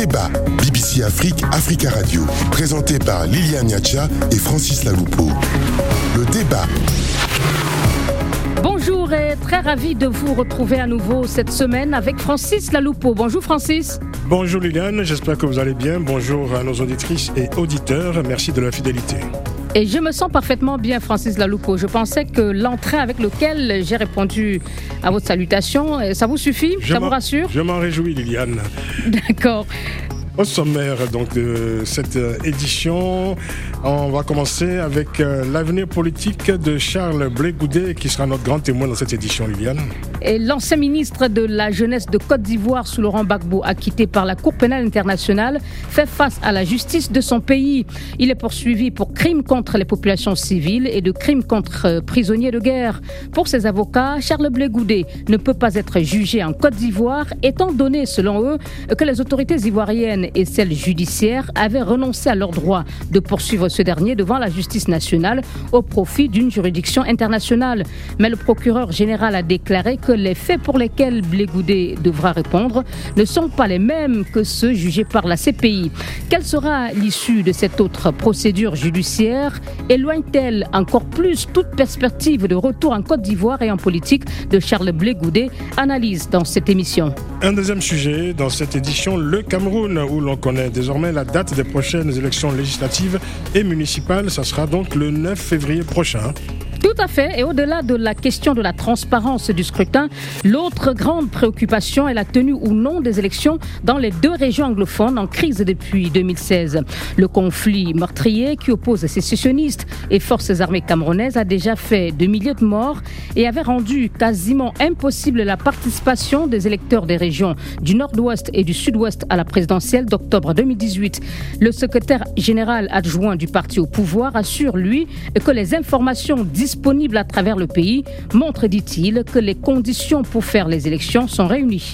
débat, BBC Afrique, Africa Radio, présenté par Liliane Niacha et Francis Laloupo. Le débat. Bonjour et très ravi de vous retrouver à nouveau cette semaine avec Francis Laloupo. Bonjour Francis. Bonjour Liliane, j'espère que vous allez bien. Bonjour à nos auditrices et auditeurs, merci de la fidélité. Et je me sens parfaitement bien, Francis Laloupo. Je pensais que l'entrée avec laquelle j'ai répondu à votre salutation, ça vous suffit? Ça vous rassure? Je m'en réjouis, Liliane. D'accord. Au sommaire donc, de cette édition, on va commencer avec l'avenir politique de Charles Blé Goudé, qui sera notre grand témoin dans cette édition, Liliane. Et l'ancien ministre de la Jeunesse de Côte d'Ivoire, sous Laurent Gbagbo, acquitté par la Cour pénale internationale, fait face à la justice de son pays. Il est poursuivi pour crimes contre les populations civiles et de crimes contre prisonniers de guerre. Pour ses avocats, Charles Blé Goudé ne peut pas être jugé en Côte d'Ivoire, étant donné, selon eux, que les autorités ivoiriennes et celles judiciaires avaient renoncé à leur droit de poursuivre ce dernier devant la justice nationale au profit d'une juridiction internationale. Mais le procureur général a déclaré que les faits pour lesquels Blé Goudé devra répondre ne sont pas les mêmes que ceux jugés par la CPI. Quelle sera l'issue de cette autre procédure judiciaire? Éloigne-t-elle encore plus toute perspective de retour en Côte d'Ivoire et en politique de Charles Blé Goudé? Analyse dans cette émission. Un deuxième sujet dans cette édition, le Cameroun, où l'on connaît désormais la date des prochaines élections législatives et municipales. Ça sera donc le 9 février prochain. Tout à fait. Et au-delà de la question de la transparence du scrutin, l'autre grande préoccupation est la tenue ou non des élections dans les deux régions anglophones en crise depuis 2016. Le conflit meurtrier qui oppose sécessionnistes et forces armées camerounaises a déjà fait des milliers de morts et avait rendu quasiment impossible la participation des électeurs des régions du nord-ouest et du sud-ouest à la présidentielle d'octobre 2018. Le secrétaire général adjoint du parti au pouvoir assure, lui, que les informations disponibles à travers le pays montrent, dit-il, que les conditions pour faire les élections sont réunies.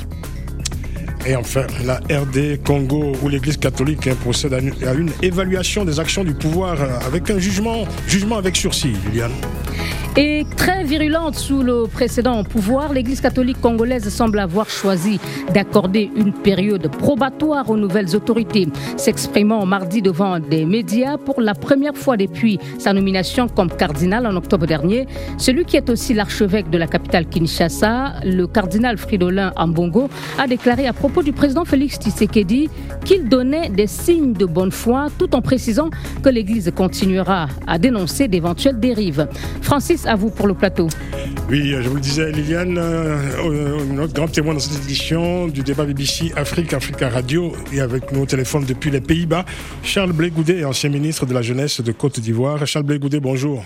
Et enfin, la RD Congo, où l'Église catholique procède à une évaluation des actions du pouvoir avec un jugement avec sursis, Liliane. Et très virulente sous le précédent pouvoir, l'Église catholique congolaise semble avoir choisi d'accorder une période probatoire aux nouvelles autorités. S'exprimant mardi devant des médias pour la première fois depuis sa nomination comme cardinal en octobre dernier, celui qui est aussi l'archevêque de la capitale Kinshasa, le cardinal Fridolin Ambongo, a déclaré à propos du président Félix Tshisekedi qu'il donnait des signes de bonne foi tout en précisant que l'Église continuera à dénoncer d'éventuelles dérives. Francis, à vous pour le plateau. Oui, je vous le disais, Liliane, notre grand témoin dans cette édition du débat BBC Afrique, Africa Radio, et avec nous au téléphone depuis les Pays-Bas, Charles Blé Goudé, ancien ministre de la Jeunesse de Côte d'Ivoire. Charles Blé Goudé, bonjour.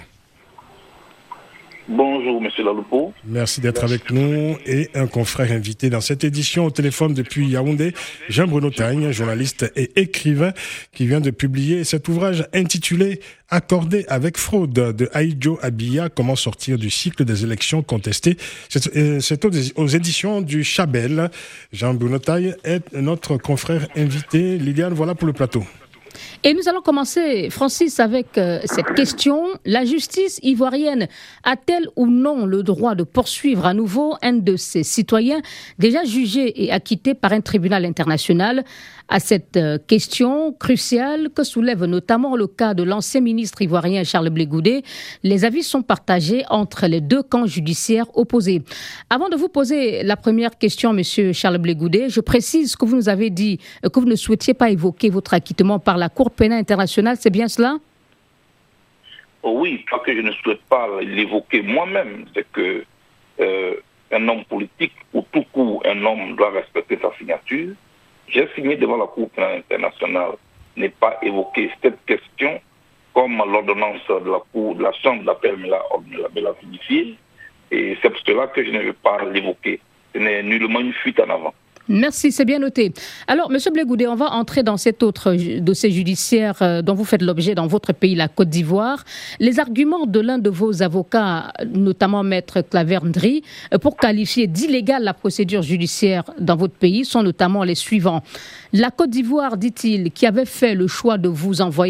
Bonjour, monsieur Laloupo. Merci d'être avec nous et un confrère invité dans cette édition au téléphone depuis Yaoundé, Jean-Bruno Tagne, journaliste et écrivain qui vient de publier cet ouvrage intitulé « Accordé avec fraude » de Aïdjo Abiya, comment sortir du cycle des élections contestées. C'est aux éditions du Chabel. Jean-Bruno Tagne est notre confrère invité. Liliane, voilà pour le plateau. Et nous allons commencer, Francis, avec cette question. La justice ivoirienne a-t-elle ou non le droit de poursuivre à nouveau un de ses citoyens déjà jugé et acquitté par un tribunal international? À cette question cruciale que soulève notamment le cas de l'ancien ministre ivoirien Charles Blé Goudé, les avis sont partagés entre les deux camps judiciaires opposés. Avant de vous poser la première question, monsieur Charles Blé Goudé, je précise que vous nous avez dit que vous ne souhaitiez pas évoquer votre acquittement par la Cour pénale internationale, c'est bien cela? Oui, pas que je ne souhaite pas l'évoquer moi-même, c'est que un homme politique, ou tout court, un homme doit respecter sa signature. J'ai signé devant la Cour pénale internationale, n'est pas évoqué cette question comme l'ordonnance de la Cour, de la Chambre d'appel me l'a signifié. Et c'est pour cela que je ne veux pas l'évoquer. Ce n'est nullement une fuite en avant. Merci, c'est bien noté. Alors, M. Blé Goudé, on va entrer dans cet autre dossier judiciaire dont vous faites l'objet dans votre pays, la Côte d'Ivoire. Les arguments de l'un de vos avocats, notamment Maître Claverdry, pour qualifier d'illégale la procédure judiciaire dans votre pays sont notamment les suivants. La Côte d'Ivoire, dit-il, qui avait fait le choix de vous envoyer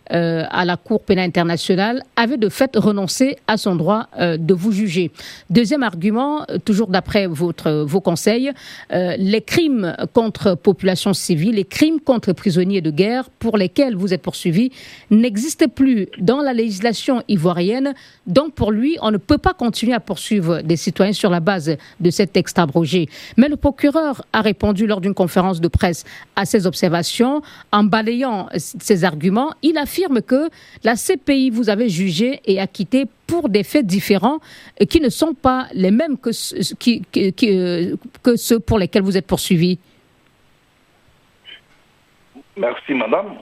à la Cour pénale internationale avait de fait renoncé à son droit de vous juger. Deuxième argument, toujours d'après vos conseils, les crimes contre population civile, les crimes contre prisonniers de guerre pour lesquels vous êtes poursuivis n'existent plus dans la législation ivoirienne. Donc pour lui, on ne peut pas continuer à poursuivre des citoyens sur la base de cet texte abrogé. Mais le procureur a répondu lors d'une conférence de presse à ces observations en balayant ces arguments. Il affirme que la CPI vous avait jugé et acquitté pour des faits différents qui ne sont pas les mêmes que ceux pour lesquels vous êtes poursuivis. Merci, madame.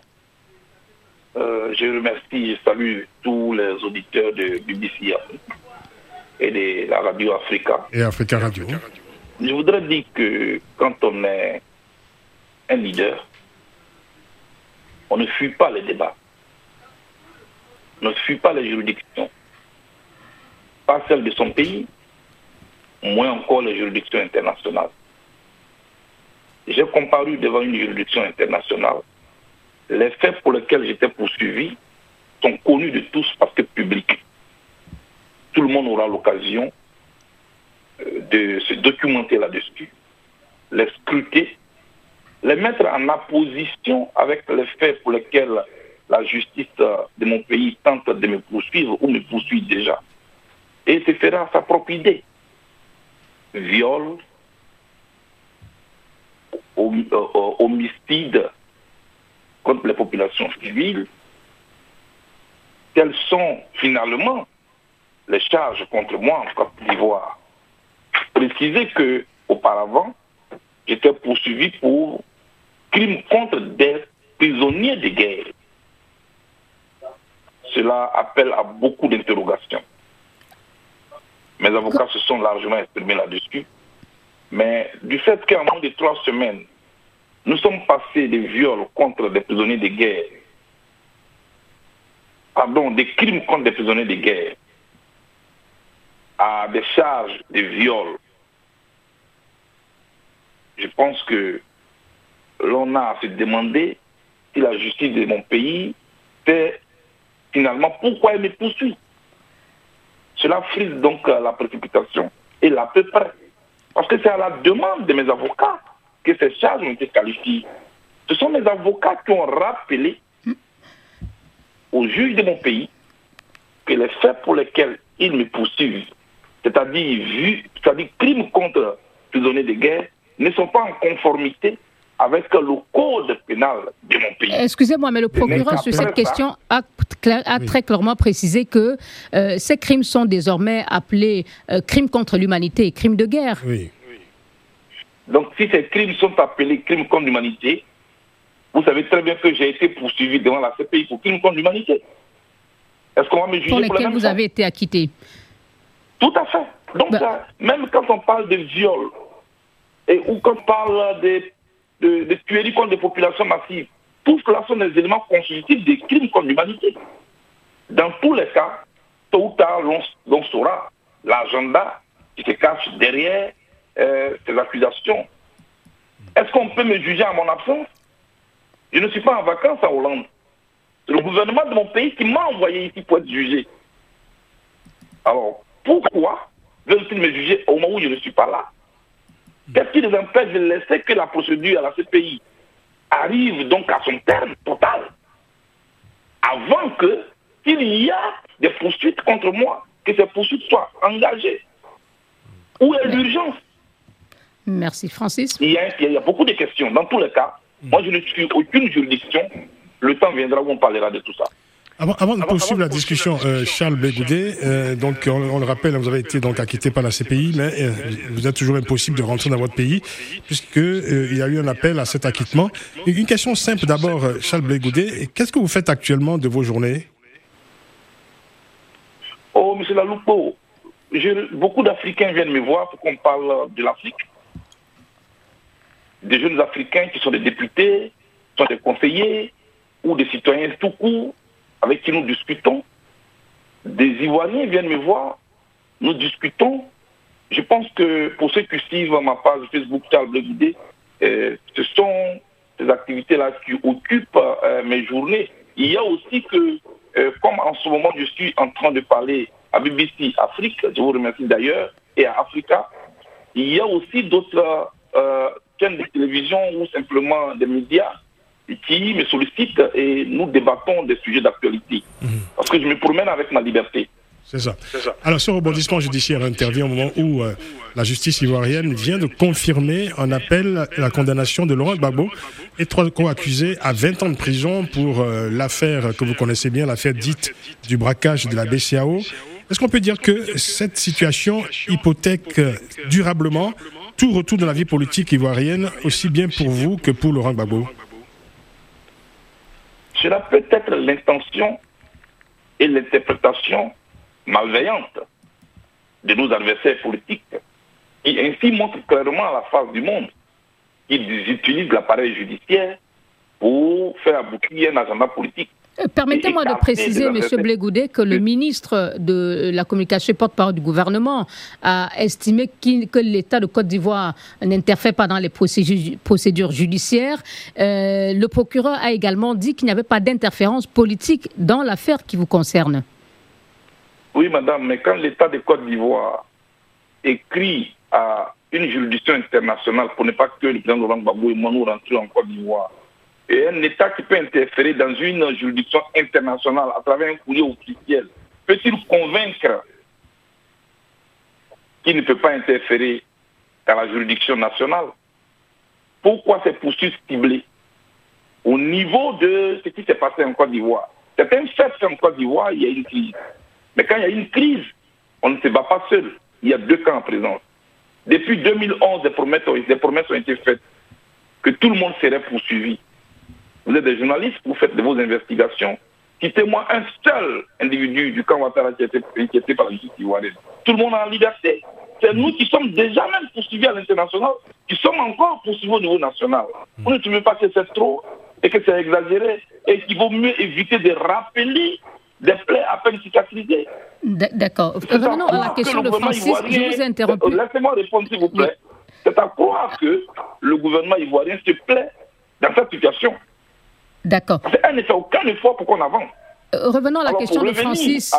Je remercie, je salue tous les auditeurs de BBC et de la radio Africa. Et Africa Radio. Je voudrais dire que quand on est un leader, on ne fuit pas les débats, on ne fuit pas les juridictions, pas celles de son pays, moins encore les juridictions internationales. J'ai comparu devant une juridiction internationale. Les faits pour lesquels j'étais poursuivi sont connus de tous parce que publics. Tout le monde aura l'occasion de se documenter là-dessus, les scruter, les mettre en opposition avec les faits pour lesquels la justice de mon pays tente de me poursuivre ou me poursuit déjà. Et se fera sa propre idée. Viol, homicide contre les populations civiles, quelles sont finalement les charges contre moi en Côte d'Ivoire. Préciser que auparavant, j'étais poursuivi pour crimes contre des prisonniers de guerre. Cela appelle à beaucoup d'interrogations. Mes avocats se sont largement exprimés là-dessus. Mais du fait qu'en moins de 3 semaines, nous sommes passés des viols contre des prisonniers de guerre, des crimes contre des prisonniers de guerre, à des charges de viol, je pense que l'on a à se demander si la justice de mon pays fait finalement pourquoi elle me poursuit. Cela frise donc la précipitation et l'à peu près. Parce que c'est à la demande de mes avocats que ces charges ont été qualifiées. Ce sont mes avocats qui ont rappelé aux juges de mon pays que les faits pour lesquels ils me poursuivent, c'est-à-dire crimes contre prisonniers de guerre, ne sont pas en conformité avec le code pénal de mon pays. Excusez-moi, mais le procureur sur cette question a très clairement précisé que ces crimes sont désormais appelés crimes contre l'humanité et crimes de guerre. Oui. Donc si ces crimes sont appelés crimes contre l'humanité, vous savez très bien que j'ai été poursuivi devant la CPI pour crimes contre l'humanité. Est-ce qu'on va me juger pour lesquels vous avez été acquitté? Tout à fait. Donc même quand on parle de viol, ou quand on parle de tueries contre des populations massives, tout cela sont des éléments constitutifs des crimes contre l'humanité. Dans tous les cas, tôt ou tard, l'on saura l'agenda qui se cache derrière ces accusations. Est-ce qu'on peut me juger à mon absence? Je ne suis pas en vacances à Hollande. C'est le gouvernement de mon pays qui m'a envoyé ici pour être jugé. Alors, pourquoi veulent-ils me juger au moment où je ne suis pas là? Qu'est-ce qui les empêche de laisser que la procédure à la CPI arrive donc à son terme total avant qu'il y ait des poursuites contre moi, que ces poursuites soient engagées? Où est l'urgence? Merci, Francis. Il y a beaucoup de questions. Dans tous les cas, moi je ne suis aucune juridiction. Le temps viendra où on parlera de tout ça. Avant de poursuivre la discussion, Charles Blé Goudé, donc on le rappelle, vous avez été donc acquitté par la CPI, mais vous êtes toujours impossible de rentrer dans votre pays, puisque il y a eu un appel à cet acquittement. Une question simple d'abord, Charles Blé Goudé, qu'est-ce que vous faites actuellement de vos journées? Oh, monsieur Laloupo, beaucoup d'Africains viennent me voir pour qu'on parle de l'Afrique. Des jeunes Africains qui sont des députés, sont des conseillers, ou des citoyens tout court, avec qui nous discutons. Des Ivoiriens viennent me voir, nous discutons. Je pense que pour ceux qui suivent ma page Facebook Charles Blé Goudé, ce sont ces activités-là qui occupent mes journées. Il Il y a aussi que, comme en ce moment je suis en train de parler à BBC Afrique, je vous remercie d'ailleurs, et à Africa, il y a aussi d'autres chaînes de télévision ou simplement des médias qui me sollicitent et nous débattons des sujets d'actualité. Parce que je me promène avec ma liberté. C'est ça. Alors, ce rebondissement judiciaire intervient au moment où la justice ivoirienne vient de confirmer en appel la condamnation de Laurent Gbagbo et 3 co-accusés à 20 ans de prison pour l'affaire que vous connaissez bien, l'affaire dite du braquage de la BCAO. Est-ce qu'on peut dire que cette situation hypothèque durablement tout retour de la vie politique ivoirienne, aussi bien pour vous que pour Laurent Gbagbo? Cela peut être l'intention et l'interprétation malveillante de nos adversaires politiques qui ainsi montrent clairement à la face du monde qu'ils utilisent l'appareil judiciaire pour faire aboutir un agenda politique. Permettez-moi de préciser, M. Blé Goudet, que le ministre de la Communication et porte-parole du gouvernement a estimé que l'État de Côte d'Ivoire n'interfère pas dans les procédures judiciaires. Le procureur a également dit qu'il n'y avait pas d'interférence politique dans l'affaire qui vous concerne. Oui, madame, mais quand l'État de Côte d'Ivoire écrit à une juridiction internationale pour ne pas que le président Laurent Gbagbo et moi nous rentrions en Côte d'Ivoire, et un État qui peut interférer dans une juridiction internationale à travers un courrier officiel, peut-il convaincre qu'il ne peut pas interférer dans la juridiction nationale? Pourquoi ces poursuites ciblées au niveau de ce qui s'est passé en Côte d'Ivoire? C'est un fait qu'en Côte d'Ivoire, il y a une crise. Mais quand il y a une crise, on ne se bat pas seul. Il y a 2 camps en présence. Depuis 2011, des promesses ont été faites que tout le monde serait poursuivi. Vous êtes des journalistes, vous faites de vos investigations. Citez-moi un seul individu du camp Ouattara qui a été inquiété par la justice ivoirienne. Tout le monde est en liberté. C'est nous qui sommes déjà même poursuivis à l'international, qui sommes encore poursuivis au niveau national. On ne trouve pas que c'est trop et que c'est exagéré et qu'il vaut mieux éviter de rappeler des plaies à peine cicatrisées. D'accord. Revenons à la question de Francis. Je vous ai interrompu. Laissez-moi répondre, s'il vous plaît. C'est à croire que le gouvernement ivoirien se plaît dans cette situation. D'accord. Elle ne fait aucun effort pour qu'on avance. Revenons à la question de Francis.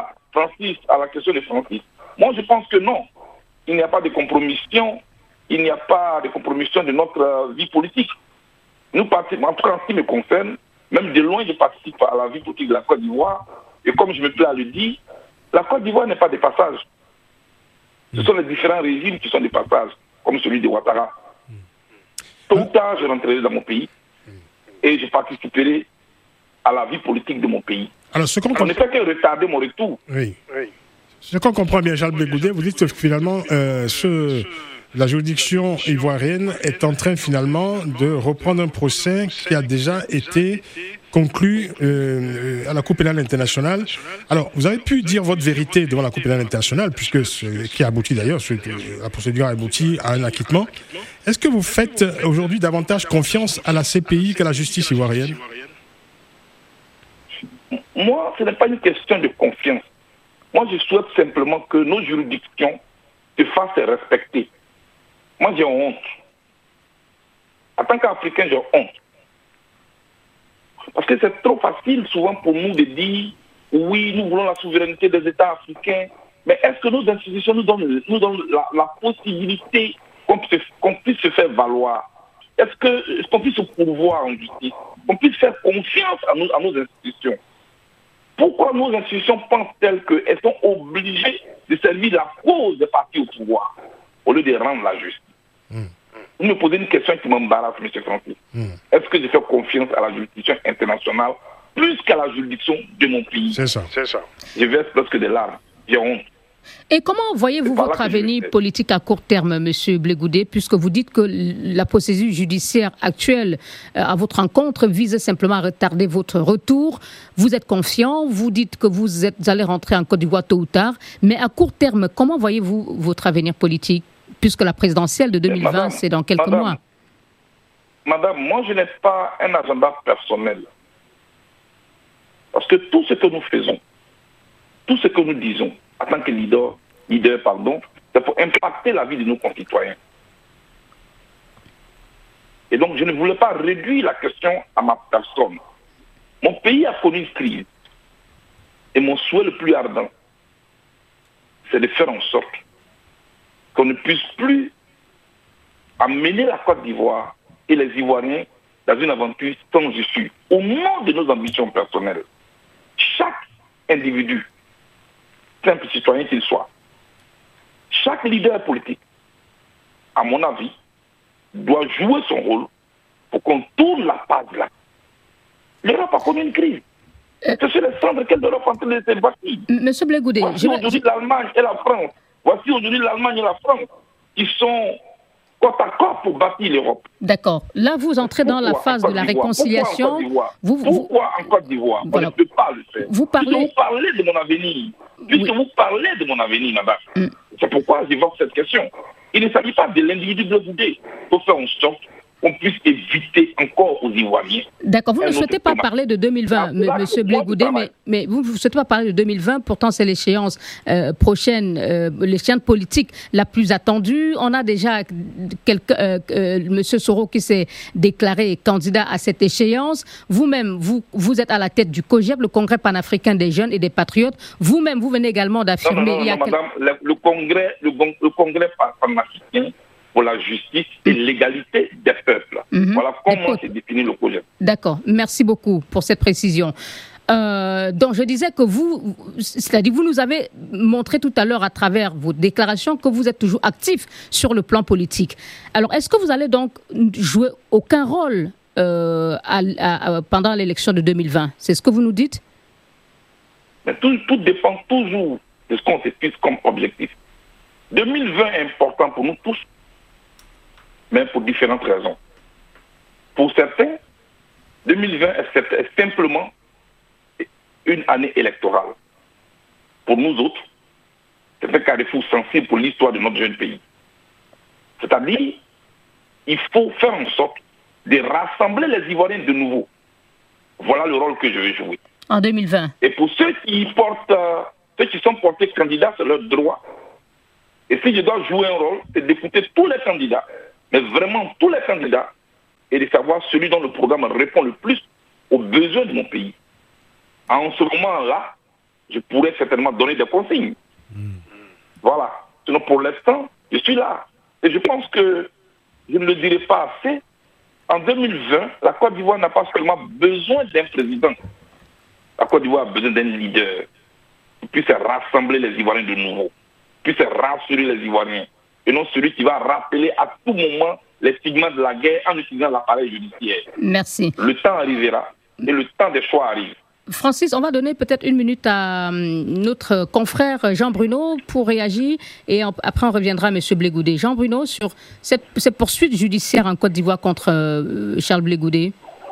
À la question de Francis. Moi, je pense que non. Il n'y a pas de compromission. Il n'y a pas de compromission de notre vie politique. Nous participons, en tout cas en ce qui me concerne, même de loin, je participe à la vie politique de la Côte d'Ivoire. Et comme je me plais à le dire, la Côte d'Ivoire n'est pas des passages. Ce sont les différents régimes qui sont des passages, comme celui de Ouattara. Tôt ou tard, je rentrerai dans mon pays et je participerai à la vie politique de mon pays. Alors, on ne fait que retarder mon retour. Oui. Ce qu'on comprend bien, Charles Blé Goudet, vous dites que finalement, la juridiction ivoirienne est en train finalement de reprendre un procès qui a déjà été conclu à la Cour pénale internationale. Alors, vous avez pu dire votre vérité devant la Cour pénale internationale, puisque qui a abouti d'ailleurs, la procédure a abouti à un acquittement. Est-ce que vous faites aujourd'hui davantage confiance à la CPI qu'à la justice ivoirienne? Moi, ce n'est pas une question de confiance. Moi, je souhaite simplement que nos juridictions se fassent respecter. Moi, j'ai honte. En tant qu'Africain, j'ai honte. Parce que c'est trop facile souvent pour nous de dire oui, nous voulons la souveraineté des États africains, mais est-ce que nos institutions nous donnent la possibilité qu'on puisse se faire valoir? Est-ce qu'on puisse se pourvoir en justice? Qu'on puisse faire confiance à nos institutions? Pourquoi nos institutions pensent-elles qu'elles sont obligées de servir la cause des partis au pouvoir au lieu de rendre la justice? Vous me posez une question qui m'embarrasse, M. Francis. Est-ce que je fais confiance à la juridiction internationale plus qu'à la juridiction de mon pays? C'est ça. Je verse presque des larmes. J'ai honte. Et comment voyez-vous votre avenir politique à court terme, M. Blé Goudet, puisque vous dites que la procédure judiciaire actuelle à votre encontre vise simplement à retarder votre retour? Vous êtes confiant, vous dites que vous allez rentrer en Côte d'Ivoire tôt ou tard, mais à court terme, comment voyez-vous votre avenir politique, puisque la présidentielle de 2020, c'est dans quelques mois? Madame, moi je n'ai pas un agenda personnel. Parce que tout ce que nous faisons, tout ce que nous disons, en tant que leader, c'est pour impacter la vie de nos concitoyens. Et donc, je ne voulais pas réduire la question à ma personne. Mon pays a connu une crise. Et mon souhait le plus ardent, c'est de faire en sorte qu'on ne puisse plus amener la Côte d'Ivoire et les Ivoiriens dans une aventure sans issue, au nom de nos ambitions personnelles. Chaque individu, simple citoyen qu'il soit, chaque leader politique, à mon avis, doit jouer son rôle pour qu'on tourne la page là. L'Europe a connu une crise. C'est sur les cendres qu'elle doit en train de se bâtir. Monsieur Blé Goudé, voici aujourd'hui l'Allemagne et la France. Voici aujourd'hui l'Allemagne et la France qui sont côte à côte pour bâtir l'Europe. D'accord. Là, vous entrez dans la phase de la réconciliation. Pourquoi en Côte d'Ivoire voilà. On ne peut pas le faire. Vous parlez de mon avenir. Puisque vous parlez de mon avenir, madame. C'est pourquoi j'évoque cette question. Il ne s'agit pas de l'individu Blé Goudé. Il faut faire en sorte qu'on puisse éviter encore aux Ivoiriens. D'accord, vous ne souhaitez pas parler de 2020, monsieur Blé Goudé, mais vous ne souhaitez pas parler de 2020, pourtant c'est l'échéance prochaine, l'échéance politique la plus attendue. On a déjà monsieur Soro qui s'est déclaré candidat à cette échéance. Vous-même, vous êtes à la tête du COJEP, le Congrès panafricain des jeunes et des patriotes. Vous-même, vous venez également d'affirmer... Non, madame, le Congrès panafricain pour la justice et l'égalité des peuples. Voilà comment c'est défini le projet. D'accord, merci beaucoup pour cette précision. Donc je disais que c'est-à-dire vous nous avez montré tout à l'heure à travers vos déclarations que vous êtes toujours actif sur le plan politique. Alors est-ce que vous allez donc jouer aucun rôle pendant l'élection de 2020 ? C'est ce que vous nous dites ? Mais tout dépend toujours de ce qu'on se fixe comme objectif. 2020 est important pour nous tous, mais pour différentes raisons. Pour certains, 2020 est simplement une année électorale. Pour nous autres, c'est un carrefour sensible pour l'histoire de notre jeune pays. C'est-à-dire, il faut faire en sorte de rassembler les Ivoiriens de nouveau. Voilà le rôle que je vais jouer. En 2020. Et pour ceux qui sont portés candidats, c'est leur droit. Et si je dois jouer un rôle, c'est d'écouter tous les candidats, mais vraiment tous les candidats, et de savoir celui dont le programme répond le plus aux besoins de mon pays. En ce moment-là, je pourrais certainement donner des consignes. Voilà. Sinon, pour l'instant, je suis là. Et je pense que je ne le dirai pas assez. En 2020, la Côte d'Ivoire n'a pas seulement besoin d'un président. La Côte d'Ivoire a besoin d'un leader qui puisse rassembler les Ivoiriens de nouveau, qui puisse rassurer les Ivoiriens, et non celui qui va rappeler à tout moment les stigmates de la guerre en utilisant l'appareil judiciaire. Merci. Le temps arrivera et le temps des choix arrive. Francis, on va donner peut-être une minute à notre confrère Jean Bruno pour réagir et après on reviendra à M. Blé Goudé. Jean Bruno, sur cette poursuite judiciaire en Côte d'Ivoire contre Charles Blé Goudé.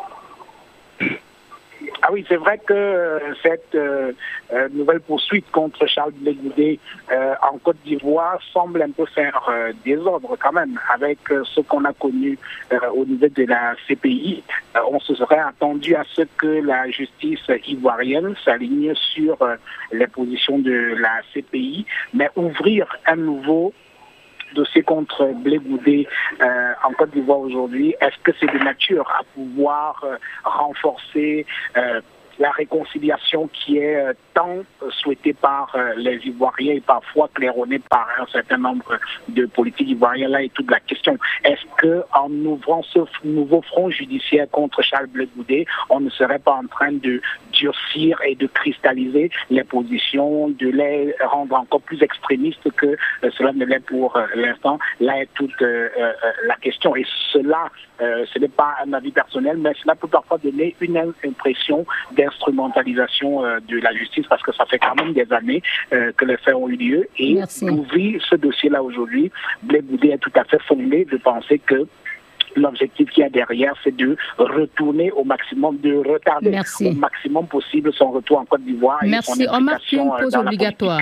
Ah oui, c'est vrai que cette nouvelle poursuite contre Charles Blé Goudé en Côte d'Ivoire semble un peu faire désordre quand même avec ce qu'on a connu au niveau de la CPI. On se serait attendu à ce que la justice ivoirienne s'aligne sur les positions de la CPI, mais ouvrir un nouveau dossier contre Blé Goudé en Côte d'Ivoire aujourd'hui, est-ce que c'est de nature à pouvoir renforcer la réconciliation qui est tant souhaitée par les Ivoiriens et parfois claironnée par un certain nombre de politiques ivoiriens? Là est toute la question. Est-ce qu'en ouvrant ce nouveau front judiciaire contre Charles Blé Goudé, on ne serait pas en train de durcir et de cristalliser les positions, de les rendre encore plus extrémistes que cela ne l'est pour l'instant? Là est toute la question. Et cela, ce n'est pas un avis personnel, mais cela peut parfois donner une impression d'instrumentalisation de la justice, parce que ça fait quand même des années que les faits ont eu lieu. Et d'ouvrir ce dossier-là aujourd'hui, Blé Goudé est tout à fait fondé de penser que l'objectif qu'il y a derrière, c'est de retourner au maximum, de retarder au maximum possible son retour en Côte d'Ivoire. Merci. On marque une pause obligatoire.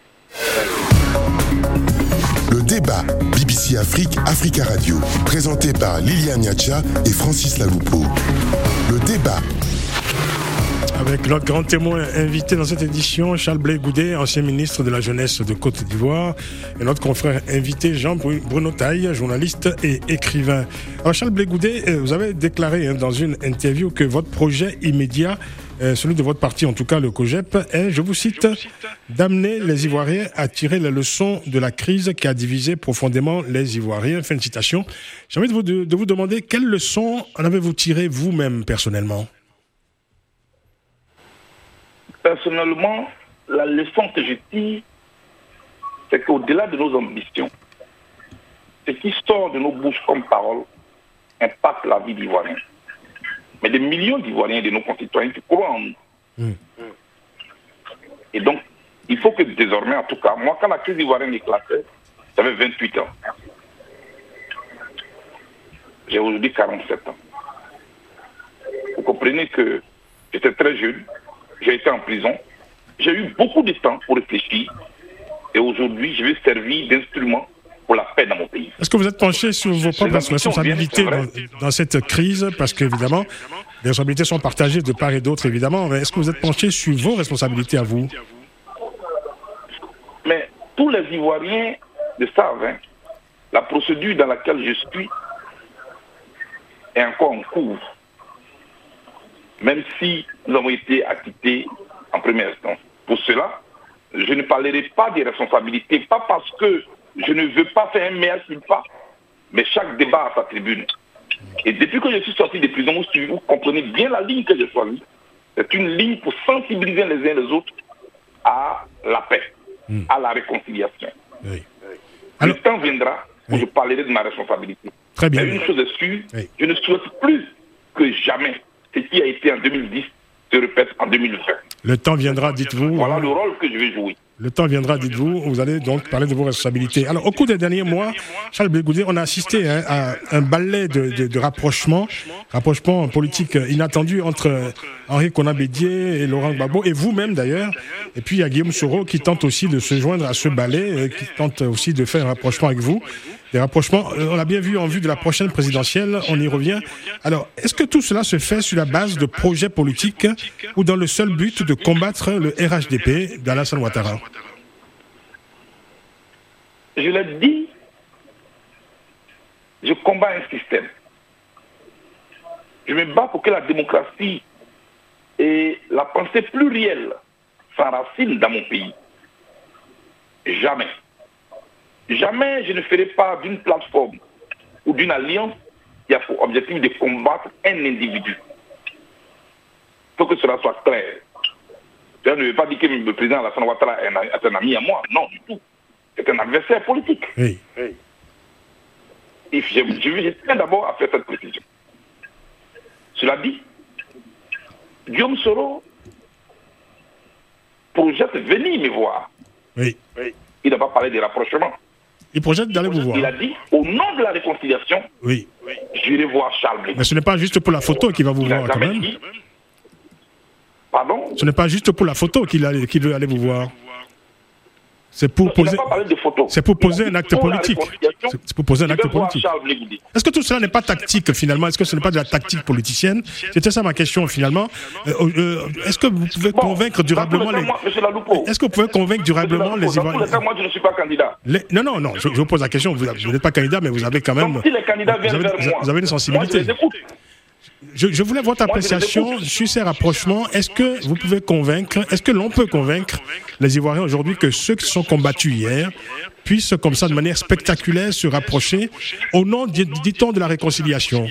Le débat BBC Afrique, Africa Radio, présenté par Liliane Niacha et Francis Laloupo. Le débat. Avec notre grand témoin invité dans cette édition, Charles Blé Goudé, ancien ministre de la Jeunesse de Côte d'Ivoire, et notre confrère invité Jean Bruno Taille, journaliste et écrivain. Alors Charles Blé Goudé, vous avez déclaré dans une interview que votre projet immédiat celui de votre parti, en tout cas le COJEP, est, je vous cite, d'amener les Ivoiriens à tirer les leçons de la crise qui a divisé profondément les Ivoiriens. Fin de citation. J'ai envie de vous demander quelles leçons en avez-vous tiré vous-même personnellement? Personnellement, la leçon que je tire, c'est qu'au-delà de nos ambitions, ce qui sort de nos bouches comme parole impacte la vie d'Ivoiriens. Mais des millions d'Ivoiriens, de nos concitoyens qui croient en nous. Et donc, il faut que désormais, en tout cas, moi, quand la crise ivoirienne éclatait, j'avais 28 ans. J'ai aujourd'hui 47 ans. Vous comprenez que j'étais très jeune, j'ai été en prison, j'ai eu beaucoup de temps pour réfléchir, et aujourd'hui, je vais servir d'instrument pour la paix dans mon pays. Est-ce que vous êtes penché sur vos propres responsabilités dans cette crise? Parce qu'évidemment, les responsabilités sont partagées de part et d'autre, évidemment. Mais est-ce que vous êtes penché sur vos responsabilités à vous? Mais tous les Ivoiriens le savent. Hein. La procédure dans laquelle je suis est encore en cours. Même si nous avons été acquittés en première instance. Pour cela, je ne parlerai pas des responsabilités, pas parce que je ne veux pas faire un mea culpa, mais chaque débat a sa tribune. Et depuis que je suis sorti de prison, vous comprenez bien la ligne que j'ai choisie. C'est une ligne pour sensibiliser les uns les autres à la paix, à la réconciliation. Oui. Alors, le temps viendra où je parlerai de ma responsabilité. Très bien. Mais une chose est sûre, je ne souhaite plus que jamais ce qui a été en 2010 se répète en 2020. Le temps viendra, dites-vous. Voilà le rôle que je vais jouer. Le temps viendra, dites-vous. Vous allez donc parler de vos responsabilités. Alors, au cours des derniers mois, Charles Blé Goudé, on a assisté à un ballet de rapprochement politique inattendu entre Henri Konan Bédié et Laurent Gbagbo, et vous-même d'ailleurs. Et puis, il y a Guillaume Soro qui tente aussi de se joindre à ce ballet, qui tente aussi de faire un rapprochement avec vous. Des rapprochements, on l'a bien vu en vue de la prochaine présidentielle, on y revient. Alors, est-ce que tout cela se fait sur la base de projets politiques ou dans le seul but de combattre le RHDP d'Alassane Ouattara? Je l'ai dit, je combats un système. Je me bats pour que la démocratie et la pensée plurielle s'enracinent dans mon pays. Jamais. Jamais je ne ferai pas d'une plateforme ou d'une alliance qui a pour objectif de combattre un individu. Il faut que cela soit clair. Je ne veux pas dire que le président Alassane Ouattara est un ami à moi. Non, du tout. C'est un adversaire politique. Oui. Et je tiens d'abord à faire cette précision. Cela dit, Guillaume Soro projette venir me voir. Oui. Il n'a pas parlé des rapprochements. Il projette d'aller vous voir. Il a dit, au nom de la réconciliation, j'irai voir Charles Blé. Mais ce n'est pas juste pour la photo qu'il va vous voir quand même. Pardon? Ce n'est pas juste pour la photo qu'il veut aller vous voir. C'est pour poser. C'est pour poser un acte politique. C'est pour poser un acte politique. Est-ce que tout cela n'est pas tactique finalement? Est-ce que ce n'est pas de la tactique politicienne? C'était ça ma question finalement. Est-ce que vous pouvez convaincre durablement les. Est-ce que vous pouvez convaincre durablement les Ivoiriens? Moi, je ne suis pas candidat. Non. Je vous pose la question. Vous n'êtes pas candidat, mais vous avez quand même. Si les candidats viennent vers moi, vous avez une sensibilité. Je voulais votre appréciation sur ces rapprochements. Est-ce que vous pouvez convaincre, est-ce que l'on peut convaincre les Ivoiriens aujourd'hui que ceux qui sont combattus hier puissent comme ça de manière spectaculaire se rapprocher au nom, dit-on, de la réconciliation?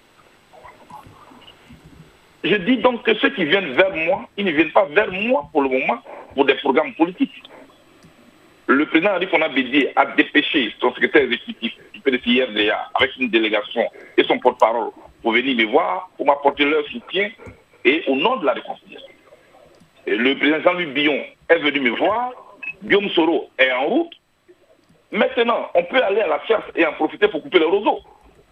Je dis donc que ceux qui viennent vers moi, ils ne viennent pas vers moi pour le moment pour des programmes politiques. Le président Henri Konan Bédié a dépêché son secrétaire exécutif du PDCI-RDA avec une délégation et son porte-parole pour venir me voir, pour m'apporter leur soutien et au nom de la réconciliation. Et le président Jean-Louis Billon est venu me voir, Guillaume Soro est en route. Maintenant, on peut aller à la chasse et en profiter pour couper le roseau.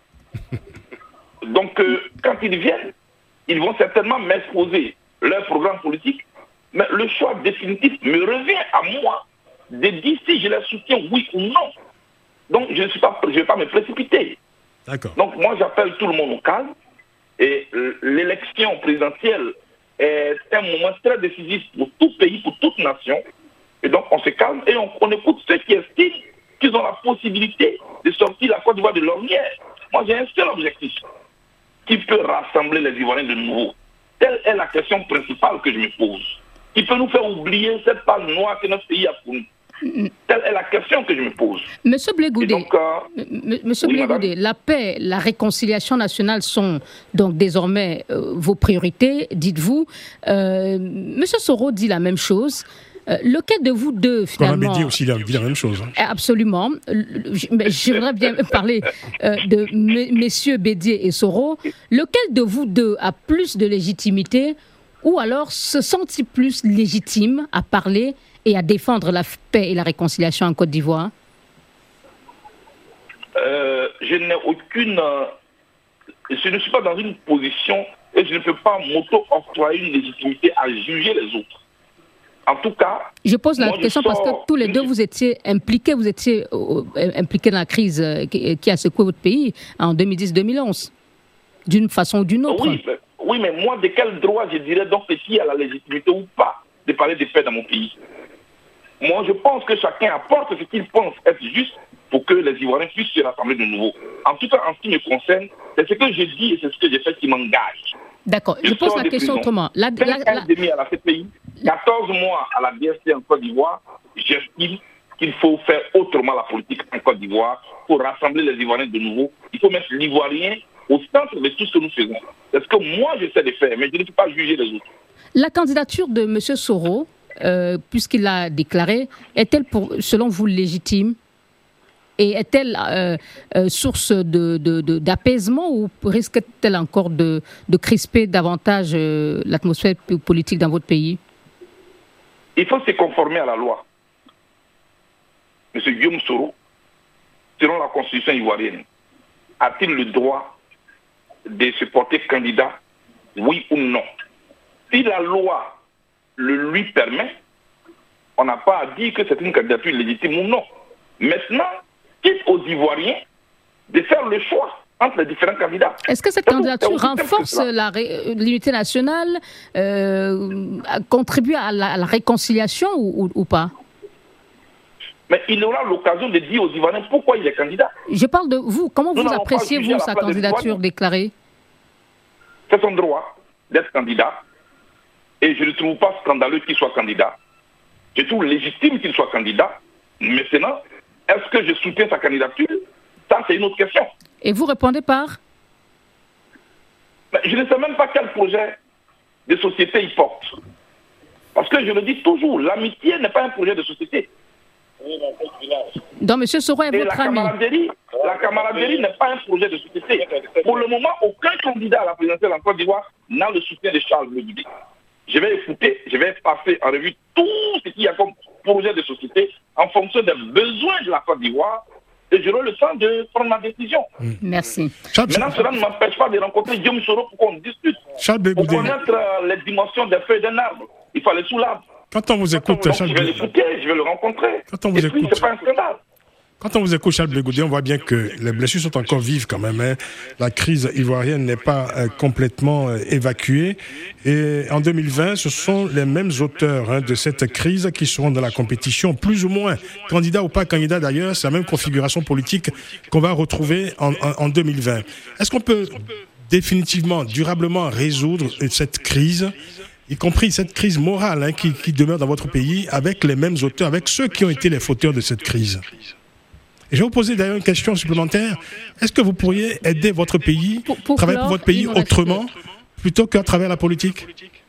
Donc, quand ils viennent, ils vont certainement m'exposer leur programme politique, mais le choix définitif me revient à moi de dire si je les soutiens, oui ou non. Donc, je ne vais pas me précipiter. Donc moi j'appelle tout le monde au calme et l'élection présidentielle est un moment très décisif pour tout pays, pour toute nation. Et donc on se calme et on écoute ceux qui estiment qu'ils ont la possibilité de sortir la Côte d'Ivoire de l'ornière. Moi j'ai un seul objectif qui peut rassembler les Ivoiriens de nouveau. Telle est la question principale que je me pose. Qui peut nous faire oublier cette page noire que notre pays a fournie? Telle est la question que je me pose. Monsieur Blé-Goudé, oui, Blé-Goudé, la paix, la réconciliation nationale sont donc désormais vos priorités, dites-vous. Monsieur Soro dit la même chose. Lequel de vous deux, finalement... Comme Abedi aussi, il a dit la même chose. Absolument. Je voudrais bien parler de messieurs Bédier et Soro. Lequel de vous deux a plus de légitimité ou alors se sent-il plus légitime à parler et à défendre la paix et la réconciliation en Côte d'Ivoire? Je n'ai aucune... je ne suis pas dans une position et je ne peux pas m'auto-octroyer une légitimité à juger les autres. En tout cas... Je pose la question parce que tous les deux, vous étiez impliqués dans la crise qui a secoué votre pays en 2010-2011, d'une façon ou d'une autre. Oui, mais moi, de quel droit je dirais donc que qui a la légitimité ou pas de parler de paix dans mon pays? Moi, je pense que chacun apporte ce qu'il pense être juste pour que les Ivoiriens puissent se rassembler de nouveau. En tout cas, en ce qui me concerne, c'est ce que je dis et c'est ce que j'ai fait qui m'engage. D'accord. Je pose la question autrement. 5 ans et demi à la CPI, 14 mois à la DST en Côte d'Ivoire, j'estime qu'il faut faire autrement la politique en Côte d'Ivoire pour rassembler les Ivoiriens de nouveau. Il faut mettre l'Ivoirien au centre de tout ce que nous faisons. C'est ce que moi j'essaie de faire, mais je ne peux pas juger les autres. La candidature de M. Soro, puisqu'il l'a déclaré, est-elle selon vous légitime? Et est-elle source d'apaisement ou risque-t-elle encore de crisper davantage l'atmosphère politique dans votre pays? Il faut se conformer à la loi. M. Guillaume Soro, selon la constitution ivoirienne, a-t-il le droit de se porter candidat, oui ou non? Si la loi le lui permet, on n'a pas à dire que c'est une candidature légitime ou non. Maintenant, quitte aux Ivoiriens de faire le choix entre les différents candidats. Est-ce que cette candidature renforce l'unité nationale, contribue à la réconciliation ou pas? Mais il aura l'occasion de dire aux Ivoiriens pourquoi il est candidat. Je parle de vous. Comment vous appréciez-vous sa candidature déclarée? C'est son droit d'être candidat. Et je ne trouve pas scandaleux qu'il soit candidat. Je trouve légitime qu'il soit candidat. Maintenant, est-ce que je soutiens sa candidature? Ça, c'est une autre question. Et vous répondez par? Je ne sais même pas quel projet de société il porte. Parce que je le dis toujours, l'amitié n'est pas un projet de société. Donc, M. Soro est votre ami. La camaraderie n'est pas un projet de société. Pour le moment, aucun candidat à la présidentielle en Côte d'Ivoire n'a le soutien de Charles Blé-Goudé. Je vais écouter, je vais passer en revue tout ce qu'il y a comme projet de société en fonction des besoins de la Côte d'Ivoire et j'aurai le temps de prendre ma décision. Merci. Maintenant, cela ne m'empêche pas de rencontrer Guillaume Soro pour qu'on discute. Pour connaître les dimensions des feuilles d'un arbre. Il faut aller sous l'arbre. Quand on vous écoute, je vais l'écouter, je vais le rencontrer. Quand on vous écoute, c'est pas un scandale. Quand on vous écoute, Charles Blé-Goudé, on voit bien que les blessures sont encore vives quand même. Hein. La crise ivoirienne n'est pas complètement évacuée. Et en 2020, ce sont les mêmes auteurs de cette crise qui seront dans la compétition, plus ou moins, candidats ou pas candidats d'ailleurs. C'est la même configuration politique qu'on va retrouver en 2020. Est-ce qu'on peut définitivement, durablement résoudre cette crise, y compris cette crise morale qui demeure dans votre pays, avec les mêmes auteurs, avec ceux qui ont été les fauteurs de cette crise? Et je vais vous poser d'ailleurs une question supplémentaire. Est-ce que vous pourriez aider votre pays, travailler pour votre pays autrement, plutôt qu'à travers la politique?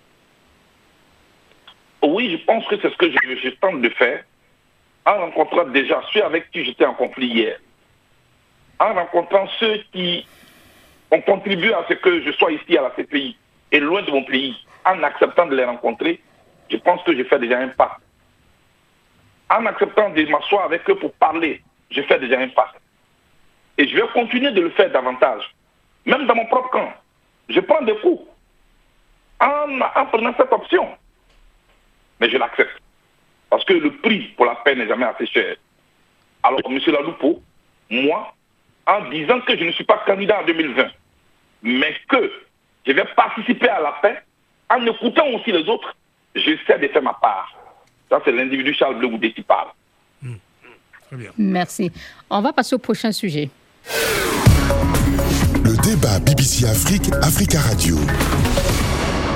Oui, je pense que c'est ce que je tente de faire, en rencontrant déjà ceux avec qui j'étais en conflit hier, en rencontrant ceux qui ont contribué à ce que je sois ici à la CPI et loin de mon pays, en acceptant de les rencontrer, je pense que j'ai fait déjà un pas. En acceptant de m'asseoir avec eux pour parler, je fais déjà un pas. Et je vais continuer de le faire davantage. Même dans mon propre camp. Je prends des coups en prenant cette option. Mais je l'accepte. Parce que le prix pour la paix n'est jamais assez cher. Alors, M. Laloupo, moi, en disant que je ne suis pas candidat en 2020, mais que je vais participer à la paix, en écoutant aussi les autres, j'essaie de faire ma part. Ça, c'est l'individu Charles Blé-Goudé qui parle. Merci. On va passer au prochain sujet. Le débat BBC Afrique, Africa Radio.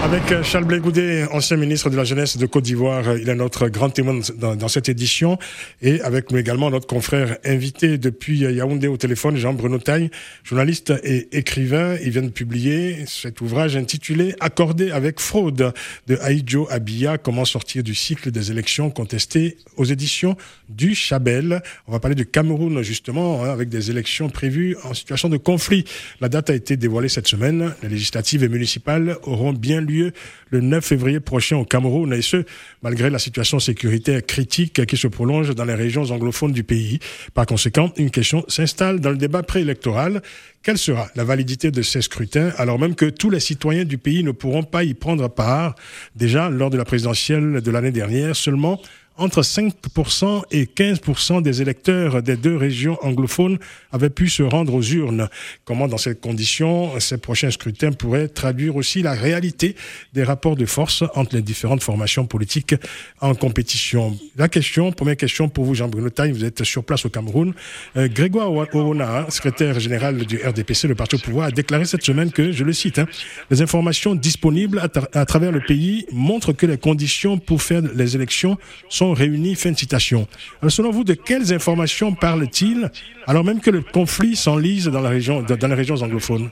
Avec Charles Blé Goudé, ancien ministre de la Jeunesse de Côte d'Ivoire, il est notre grand témoin dans cette édition. Et avec nous également notre confrère invité depuis Yaoundé au téléphone, Jean-Bruno Tagne, journaliste et écrivain. Il vient de publier cet ouvrage intitulé « Accordé avec fraude » de Aïdjo Abiya, comment sortir du cycle des élections contestées aux éditions du Chabel. On va parler du Cameroun justement, avec des élections prévues en situation de conflit. La date a été dévoilée cette semaine. Les législatives et municipales auront bien lieu le 9 février prochain au Cameroun, et ce, malgré la situation sécuritaire critique qui se prolonge dans les régions anglophones du pays. Par conséquent, une question s'installe dans le débat préélectoral. Quelle sera la validité de ces scrutins, alors même que tous les citoyens du pays ne pourront pas y prendre part? Déjà, lors de la présidentielle de l'année dernière, seulement entre 5% et 15% des électeurs des deux régions anglophones avaient pu se rendre aux urnes. Comment, dans ces conditions, ces prochains scrutins pourraient traduire aussi la réalité des rapports de force entre les différentes formations politiques en compétition? Première question pour vous, Jean-Bruno Tagne, vous êtes sur place au Cameroun. Grégoire Orona, secrétaire général du RDPC, le parti au pouvoir, a déclaré cette semaine que, je le cite, les informations disponibles à travers le pays montrent que les conditions pour faire les élections sont réunis, fin de citation. Alors, selon vous, de quelles informations parle-t-il, alors même que le conflit s'enlise dans les régions anglophones?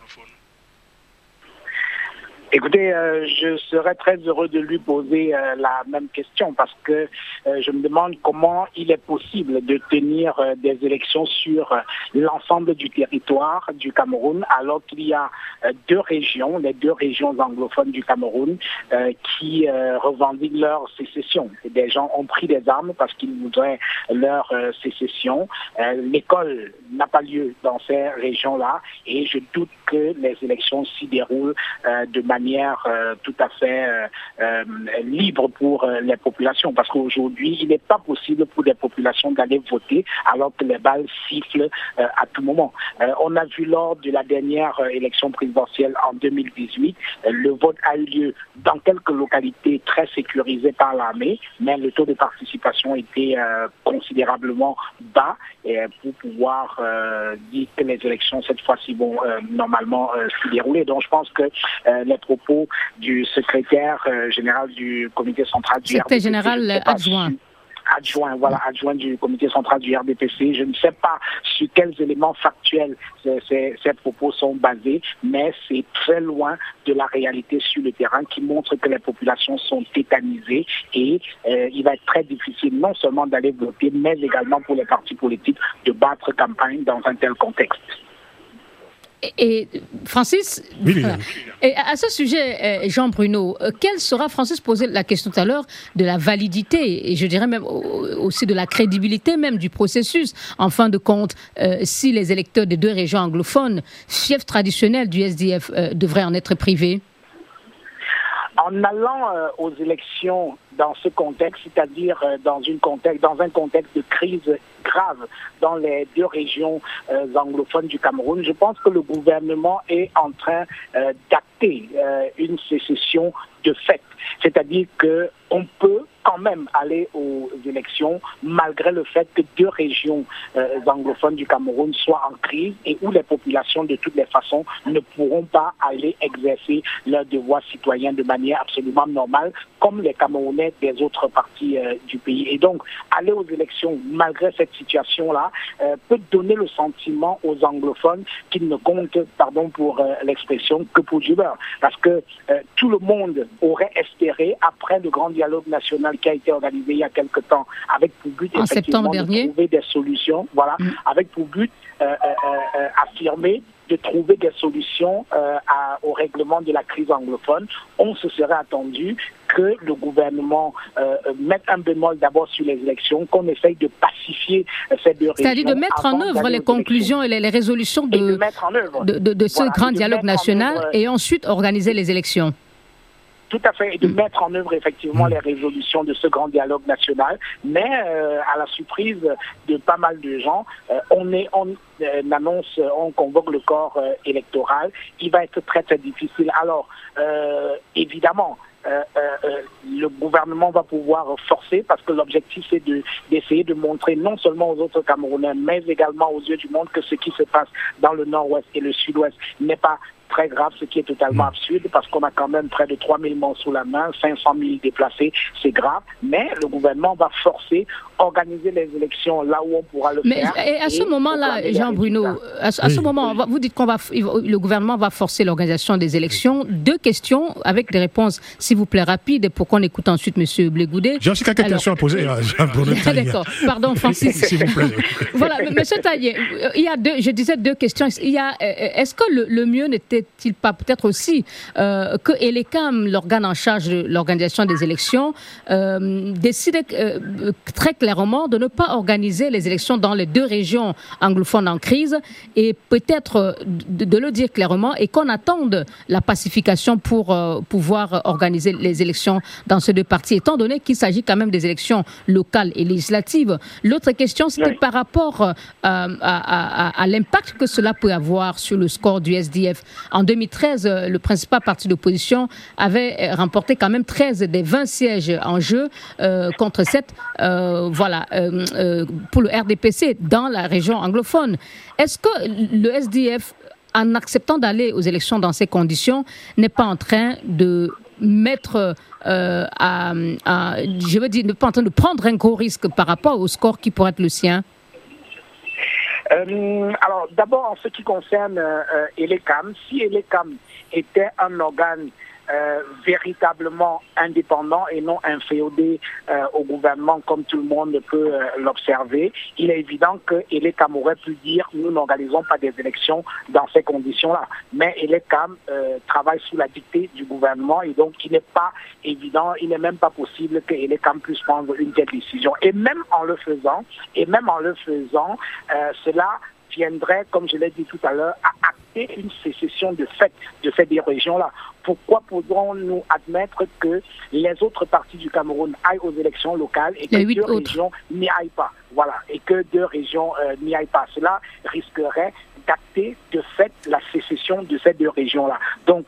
Écoutez, je serais très heureux de lui poser la même question parce que je me demande comment il est possible de tenir des élections sur l'ensemble du territoire du Cameroun alors qu'il y a les deux régions anglophones du Cameroun qui revendiquent leur sécession. Des gens ont pris des armes parce qu'ils voudraient leur sécession. L'école n'a pas lieu dans ces régions-là et je doute que les élections s'y déroulent de manière tout à fait libre pour les populations, parce qu'aujourd'hui, il n'est pas possible pour les populations d'aller voter alors que les balles sifflent à tout moment. On a vu lors de la dernière élection présidentielle en 2018, le vote a eu lieu dans quelques localités très sécurisées par l'armée, mais le taux de participation était considérablement bas pour pouvoir dire que les élections cette fois-ci vont normalement s'y dérouler. Donc je pense que les propos du secrétaire général du comité central du RDPC, général adjoint du comité central du RDPC. Je ne sais pas sur quels éléments factuels ces propos sont basés, mais c'est très loin de la réalité sur le terrain qui montre que les populations sont tétanisées et il va être très difficile non seulement d'aller voter, mais également pour les partis politiques de battre campagne dans un tel contexte. Et Francis, oui. Et à ce sujet, Jean-Bruno, quelle sera, Francis posait la question tout à l'heure, de la validité et je dirais même aussi de la crédibilité même du processus. En fin de compte, si les électeurs des deux régions anglophones, fiefs traditionnels du SDF, devraient en être privés? En allant aux élections dans ce contexte, c'est-à-dire dans un contexte de crise grave dans les deux régions anglophones du Cameroun, je pense que le gouvernement est en train d'acter une sécession de fait. C'est-à-dire qu'on peut quand même aller aux élections malgré le fait que deux régions anglophones du Cameroun soient en crise et où les populations de toutes les façons ne pourront pas aller exercer leurs devoirs citoyens de manière absolument normale comme les Camerounais des autres parties du pays. Et donc, aller aux élections malgré cette situation-là peut donner le sentiment aux anglophones qu'ils ne comptent, pardon pour l'expression, que pour du beurre. Parce que tout le monde aurait espéré, après le grand dialogue national qui a été organisé il y a quelque temps, avec pour but en septembre dernier, de trouver des solutions, avec pour but affirmé de trouver des solutions au règlement de la crise anglophone. On se serait attendu que le gouvernement mette un bémol d'abord sur les élections, qu'on essaye de pacifier ces deux régions. C'est-à-dire de mettre en œuvre les conclusions et les résolutions de ce grand dialogue national et ensuite organiser les élections. Tout à fait, et de mettre en œuvre effectivement les résolutions de ce grand dialogue national, mais à la surprise de pas mal de gens, on convoque le corps électoral, il va être très très difficile. Alors, évidemment, le gouvernement va pouvoir forcer parce que l'objectif c'est d'essayer de montrer non seulement aux autres Camerounais mais également aux yeux du monde que ce qui se passe dans le nord-ouest et le sud-ouest n'est pas très grave, ce qui est totalement absurde, parce qu'on a quand même près de 3 000 morts sous la main, 500 000 déplacés, c'est grave, mais le gouvernement va forcer organiser les élections là où on pourra le faire. Et à ce moment-là, Jean-Bruno, à ce moment, vous dites le gouvernement va forcer l'organisation des élections. 2 questions avec des réponses, s'il vous plaît, rapides, pour qu'on écoute ensuite M. Blé-Goudé. J'ai aussi quelques questions à poser à Jean-Bruno Taillé. D'accord, pardon, Francis. S'il vous plaît. Voilà, M. Taillé, il y a je disais 2 questions. Est-ce que le mieux n'était-il pas peut-être aussi que ELECAM, l'organe en charge de l'organisation des élections, décide très clairement de ne pas organiser les élections dans les 2 régions anglophones en crise, et peut-être de le dire clairement, et qu'on attende la pacification pour pouvoir organiser les élections dans ces 2 parties, étant donné qu'il s'agit quand même des élections locales et législatives. L'autre question, c'était par rapport à l'impact que cela peut avoir sur le score du SDF. En 2013, le principal parti d'opposition avait remporté quand même 13 des 20 sièges en jeu contre 7 pour le RDPC dans la région anglophone. Est-ce que le SDF, en acceptant d'aller aux élections dans ces conditions, n'est pas en train de mettre n'est pas en train de prendre un gros risque par rapport au score qui pourrait être le sien? Alors, d'abord, en ce qui concerne ELECAM, si ELECAM était un organe véritablement indépendant et non inféodé au gouvernement comme tout le monde peut l'observer, il est évident que ELECAM aurait pu dire nous n'organisons pas des élections dans ces conditions-là. Mais ELECAM travaille sous la dictée du gouvernement, et donc il n'est pas évident, il n'est même pas possible que ELECAM puisse prendre une telle décision. Et même en le faisant, cela viendrait, comme je l'ai dit tout à l'heure, à acter une sécession de fait de ces 2 régions-là. Pourquoi pourrons-nous admettre que les autres parties du Cameroun aillent aux élections locales et que 2 régions n'y aillent pas? Voilà, et que 2 régions n'y aillent pas. Cela risquerait d'acter de fait la sécession de ces 2 régions-là. Donc,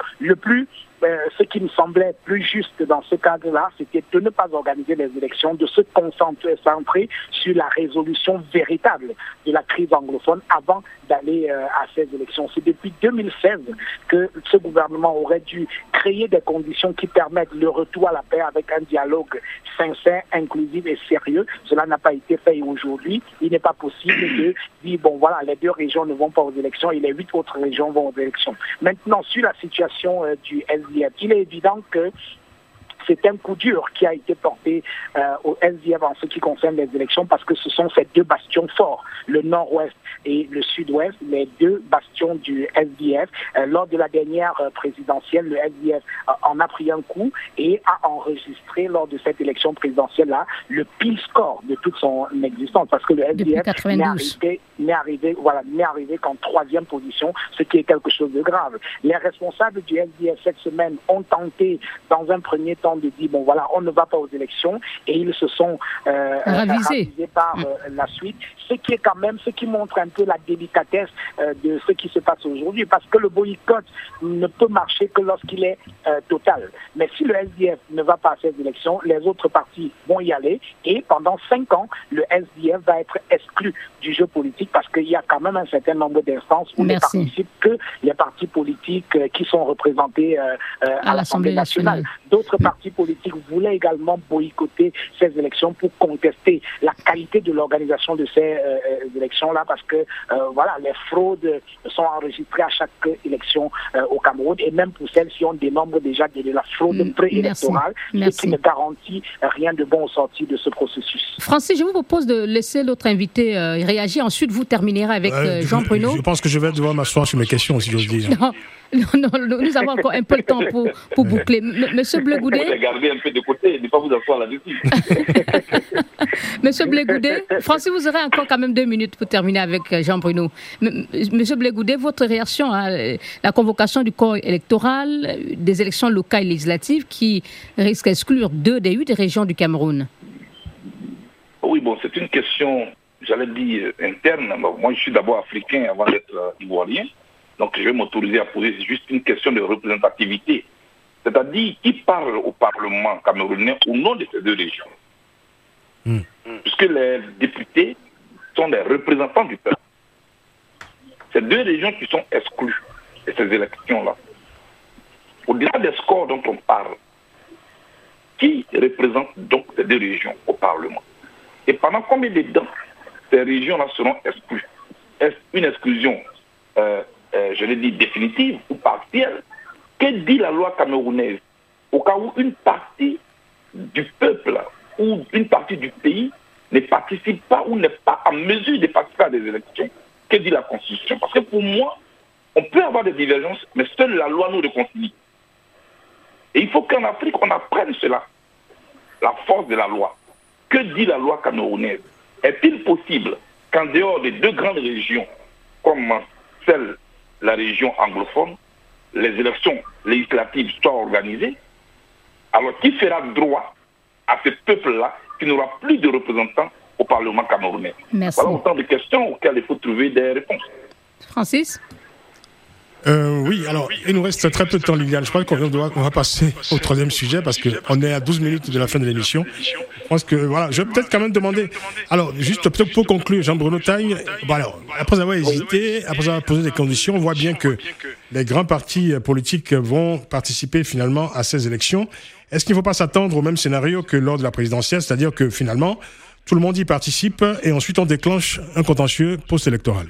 ce qui me semblait plus juste dans ce cadre-là, c'était de ne pas organiser les élections, de se concentrer sur la résolution véritable de la crise anglophone avant d'aller à ces élections. C'est depuis 2016 que ce gouvernement aurait dû créer des conditions qui permettent le retour à la paix avec un dialogue sincère, inclusif et sérieux. Cela n'a pas été fait aujourd'hui. Il n'est pas possible de dire, les 2 régions ne vont pas aux élections et les 8 autres régions vont aux élections. Maintenant, sur la situation du SDF, il est évident que c'est un coup dur qui a été porté au SDF en ce qui concerne les élections, parce que ce sont ces 2 bastions forts, le nord-ouest et le sud-ouest, les 2 bastions du SDF. Lors de la dernière présidentielle, le SDF en a pris un coup et a enregistré lors de cette élection présidentielle-là le pire score de toute son existence, parce que le SDF n'est arrivé qu'en 3e position, ce qui est quelque chose de grave. Les responsables du SDF cette semaine ont tenté dans un premier temps de dire on ne va pas aux élections, et ils se sont ravisés par la suite, ce qui montre un peu la délicatesse de ce qui se passe aujourd'hui, parce que le boycott ne peut marcher que lorsqu'il est total. Mais si le SDF ne va pas à ces élections, les autres partis vont y aller, et pendant 5 ans, le SDF va être exclu du jeu politique, parce qu'il y a quand même un certain nombre d'instances où ne participent que les partis politiques qui sont représentés à l'Assemblée nationale. D'autres partis politiques voulaient également boycotter ces élections pour contester la qualité de l'organisation de ces élections-là, parce que les fraudes sont enregistrées à chaque élection au Cameroun, et même pour celles qui on dénombre déjà de la fraude préélectorale, ce qui ne garantit rien de bon au sorti de ce processus. Francis, je vous propose de laisser l'autre invité réagir, ensuite vous terminerez avec Jean-Bruno. Je pense que je vais devoir m'asseoir sur mes questions, si j'ose dire. Non, nous avons encore un peu le temps pour boucler. Monsieur Blé-Goudé. Regardez un peu de côté, ne pas vous asseoir là-dessus. Monsieur Blé-Goudé, Francis, vous aurez encore quand même 2 minutes pour terminer avec Jean-Bruno. Monsieur Blé-Goudé, votre réaction à la convocation du corps électoral des élections locales et législatives qui risque d'exclure 2 des 8 régions du Cameroun? Oui, c'est une question, j'allais dire, interne. Moi, je suis d'abord africain avant d'être ivoirien. Donc, je vais m'autoriser à poser juste une question de représentativité. C'est-à-dire, qui parle au Parlement camerounais au nom de ces 2 régions? Puisque les députés sont des représentants du peuple. Ces 2 régions qui sont exclues. et ces élections-là, au-delà des scores dont on parle, qui représente donc ces deux régions au Parlement? Et pendant combien de temps ces régions-là seront exclues? Est-ce une exclusion, je l'ai dit, définitive ou partielle? Que dit la loi camerounaise au cas où une partie du peuple ou une partie du pays ne participe pas ou n'est pas en mesure de participer à des élections? Que dit la Constitution? Parce que pour moi, on peut avoir des divergences, mais seule la loi nous réconcilie. Et il faut qu'en Afrique, on apprenne cela, la force de la loi. Que dit la loi camerounaise? Est-il possible qu'en dehors des deux grandes régions, comme celle, la région anglophone, les élections législatives soient organisées? Alors qui fera droit à ce peuple-là qui n'aura plus de représentants au Parlement camerounais? Merci. Voilà autant de questions auxquelles il faut trouver des réponses. Francis? Oui, alors, il nous reste très peu de temps, Liliane. Je crois qu'on va passer au troisième sujet parce qu'on est à 12 minutes de la fin de l'émission. Je pense que, voilà, je vais peut-être quand même demander. Alors, juste peut-être pour conclure, Jean-Bruno Tagne, bon alors, après avoir hésité, après avoir posé des conditions, on voit bien que les grands partis politiques vont participer finalement à ces élections. Est-ce qu'il ne faut pas s'attendre au même scénario que lors de la présidentielle, c'est-à-dire que finalement, tout le monde y participe et ensuite on déclenche un contentieux post-électoral?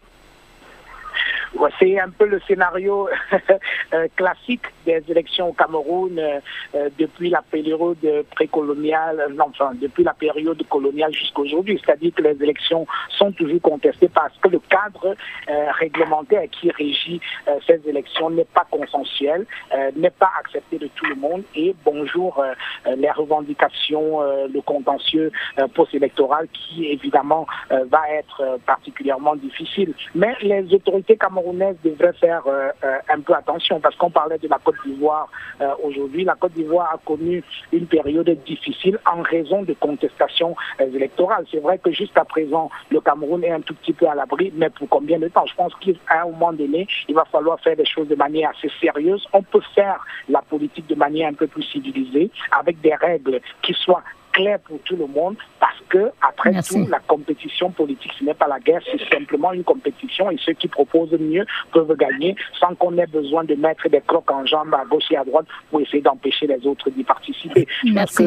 C'est un peu le scénario classique des élections au Cameroun depuis la période précoloniale, depuis la période coloniale jusqu'à aujourd'hui. C'est-à-dire que les élections sont toujours contestées parce que le cadre réglementaire qui régit ces élections n'est pas consensuel, n'est pas accepté de tout le monde. Et bonjour les revendications, le contentieux post-électoral qui évidemment va être particulièrement difficile. Mais les autorités camerounaises devraient faire un peu attention parce qu'on parlait de la Côte d'Ivoire aujourd'hui. La Côte d'Ivoire a connu une période difficile en raison de contestations électorales. C'est vrai que jusqu'à présent, le Cameroun est un tout petit peu à l'abri, mais pour combien de temps? Je pense qu'à un moment donné, il va falloir faire des choses de manière assez sérieuse. On peut faire la politique de manière un peu plus civilisée, avec des règles qui soient clair pour tout le monde parce que, après tout, la compétition politique, ce n'est pas la guerre, c'est simplement une compétition et ceux qui proposent mieux peuvent gagner sans qu'on ait besoin de mettre des crocs en jambes à gauche et à droite pour essayer d'empêcher les autres d'y participer. Parce que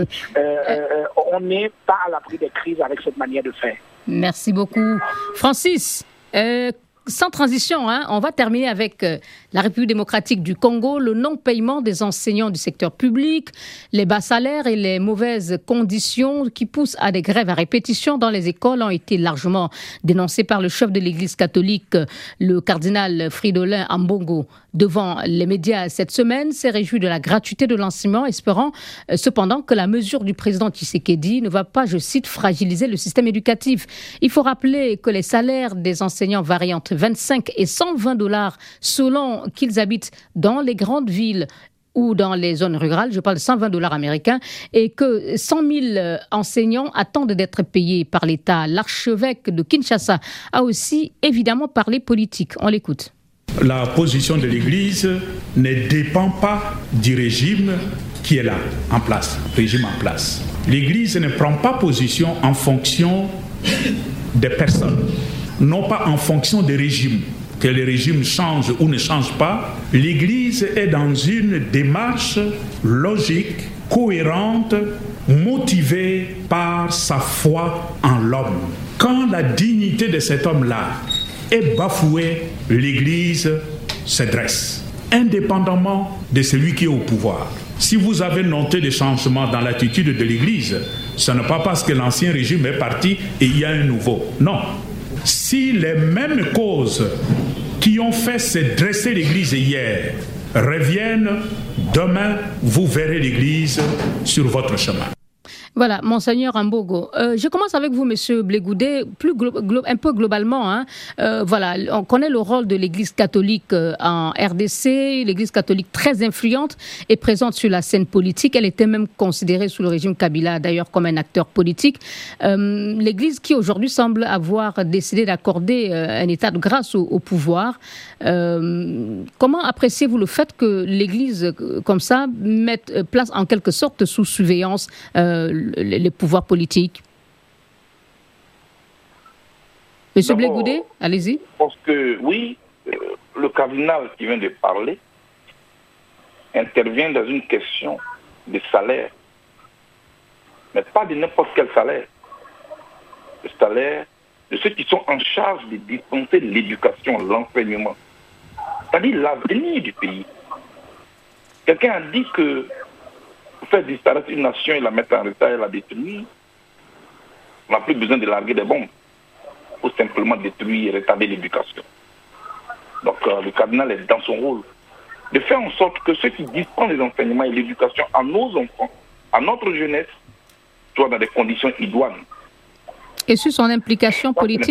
on n'est pas à l'abri des crises avec cette manière de faire. Merci beaucoup. Francis, sans transition, on va terminer avec la République démocratique du Congo, le non-paiement des enseignants du secteur public, les bas salaires et les mauvaises conditions qui poussent à des grèves à répétition dans les écoles ont été largement dénoncés par le chef de l'Église catholique, le cardinal Fridolin Ambongo. Devant les médias cette semaine, s'est réjoui de la gratuité de l'enseignement, espérant cependant que la mesure du président Tshisekedi ne va pas, je cite, fragiliser le système éducatif. Il faut rappeler que les salaires des enseignants varient entre 25 et 120 $ selon qu'ils habitent dans les grandes villes ou dans les zones rurales, je parle de 120 $ américains, et que 100 000 enseignants attendent d'être payés par l'État. L'archevêque de Kinshasa a aussi évidemment parlé politique. On l'écoute. La position de l'Église ne dépend pas du régime qui est là, en place, régime en place. L'Église ne prend pas position en fonction des personnes, non pas en fonction des régimes. Que les régimes changent ou ne changent pas, l'Église est dans une démarche logique, cohérente, motivée par sa foi en l'homme. Quand la dignité de cet homme-là est bafouée, l'Église se dresse, indépendamment de celui qui est au pouvoir. Si vous avez noté des changements dans l'attitude de l'Église, ce n'est pas parce que l'ancien régime est parti et il y a un nouveau. Non. Si les mêmes causes qui ont fait se dresser l'Église hier reviennent, demain, vous verrez l'Église sur votre chemin. Voilà, Monseigneur Ambongo. Je commence avec vous, Monsieur Blegoudé, un peu globalement. Voilà, on connaît le rôle de l'Église catholique en RDC, l'Église catholique très influente et présente sur la scène politique. Elle était même considérée sous le régime Kabila, d'ailleurs, comme un acteur politique. L'Église qui aujourd'hui semble avoir décidé d'accorder un état de grâce au pouvoir. Comment appréciez-vous le fait que l'Église, comme ça, mette place en quelque sorte sous surveillance les pouvoirs politiques? Monsieur Blegoudé, allez-y. Je pense que oui, le cardinal qui vient de parler intervient dans une question de salaire, mais pas de n'importe quel salaire. Le salaire de ceux qui sont en charge de dispenser l'éducation, l'enseignement, c'est-à-dire l'avenir du pays. Quelqu'un a dit que pour faire disparaître une nation et la mettre en retard et la détruire, on n'a plus besoin de larguer des bombes pour simplement détruire et retarder l'éducation. Donc le cardinal est dans son rôle de faire en sorte que ceux qui dispensent les enseignements et l'éducation à nos enfants, à notre jeunesse, soient dans des conditions idoines. Et sur son implication politique?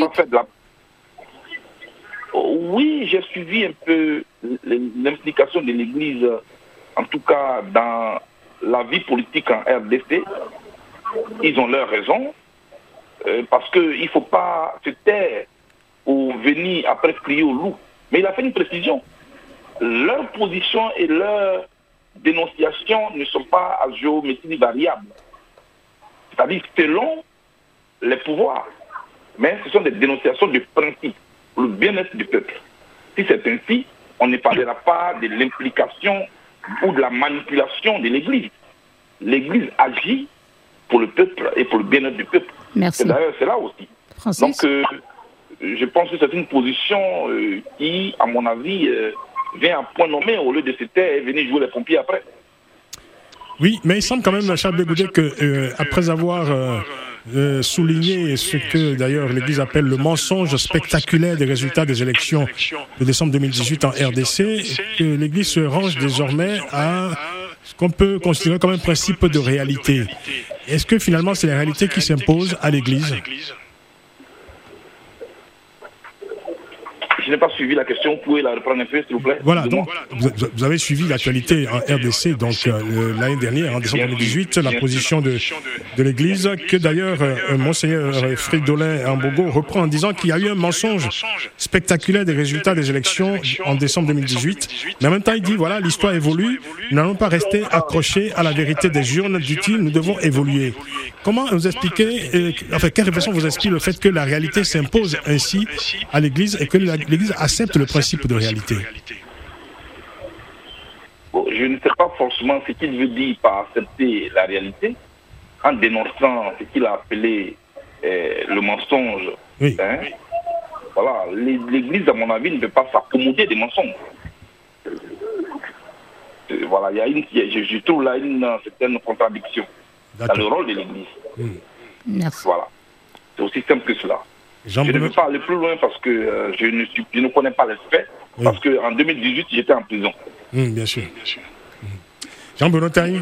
Oui, j'ai suivi un peu l'implication de l'Église, en tout cas dans la vie politique en RDC. Ils ont leurs raisons, parce qu'il ne faut pas se taire ou venir après crier au loup. Mais il a fait une précision. Leur position et leur dénonciation ne sont pas à géométrie variable. C'est-à-dire selon les pouvoirs. Mais ce sont des dénonciations de principe pour le bien-être du peuple. Si c'est ainsi, on ne parlera pas de l'implication ou de la manipulation de l'Église. L'Église agit pour le peuple et pour le bien-être du peuple. Merci. Et d'ailleurs, c'est là aussi. Francis. Donc, je pense que c'est une position qui, à mon avis, vient à point nommé au lieu de se taire et venir jouer les pompiers après. Oui, mais il semble quand même, Charles Begoudet, que après avoir souligné ce que d'ailleurs l'Église appelle le mensonge spectaculaire des résultats des élections de décembre 2018 en RDC, que l'Église se range désormais à ce qu'on peut considérer comme un principe de réalité. Est-ce que finalement c'est la réalité qui s'impose à l'Église? Je n'ai pas suivi la question, vous pouvez la reprendre un peu, s'il vous plaît. Voilà, donc vous avez suivi l'actualité en RDC, donc l'année dernière, en décembre 2018, la position de l'Église, que d'ailleurs Monseigneur Fridolin Ambogo reprend en disant qu'il y a eu un mensonge spectaculaire des résultats des élections en décembre 2018. Mais en même temps, il dit, voilà, l'histoire évolue, nous n'allons pas rester accrochés à la vérité des urnes, dit-il, nous devons évoluer. Comment vous expliquez, quelle réflexion vous explique le fait que la réalité s'impose ainsi à l'Église et que l'Église accepte le principe de réalité? Bon, je ne sais pas forcément ce qu'il veut dire par accepter la réalité, en dénonçant ce qu'il a appelé le mensonge. Oui. Hein? Voilà, l'Église, à mon avis, ne peut pas s'accommoder des mensonges. Voilà, je trouve là une certaine contradiction dans le rôle de l'Église. Merci. Voilà, c'est aussi simple que cela. Je ne veux pas aller plus loin parce que je ne connais pas les faits, parce qu'en 2018, j'étais en prison. Bien sûr. Jean-Bruno Taille.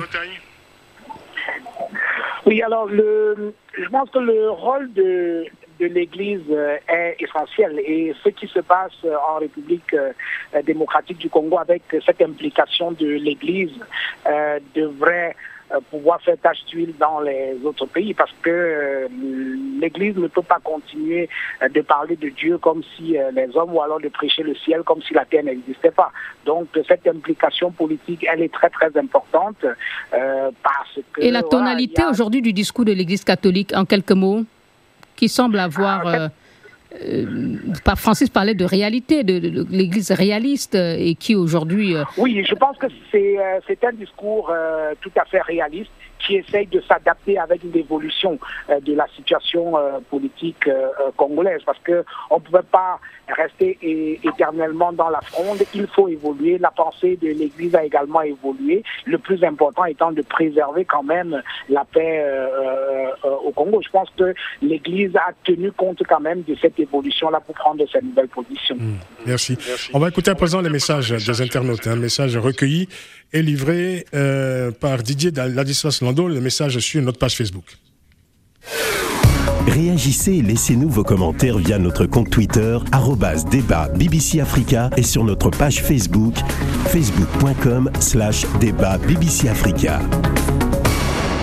Oui, alors, je pense que le rôle de l'Église est essentiel et ce qui se passe en République démocratique du Congo avec cette implication de l'Église devrait pouvoir faire tache d'huile dans les autres pays parce que l'Église ne peut pas continuer de parler de Dieu comme si les hommes ou alors de prêcher le ciel comme si la terre n'existait pas. Donc cette implication politique, elle est très très importante parce que... Et la tonalité aujourd'hui du discours de l'Église catholique, en quelques mots, qui semble avoir... Francis parlait de réalité, de l'Église réaliste et qui aujourd'hui... Oui, je pense que c'est un discours tout à fait réaliste qui essaye de s'adapter avec l'évolution de la situation politique congolaise parce qu'on ne pouvait pas rester éternellement dans la fronde, il faut évoluer, la pensée de l'Église a également évolué, le plus important étant de préserver quand même la paix au Congo. Je pense que l'Église a tenu compte quand même de cette évolution-là pour prendre cette nouvelle position. Merci. On va écouter à présent les messages des internautes, un message recueilli et livré par Didier Ladislas Lando, le message sur notre page Facebook. Réagissez et laissez-nous vos commentaires via notre compte Twitter @débat BBC Africa et sur notre page Facebook facebook.com/débat BBC Africa.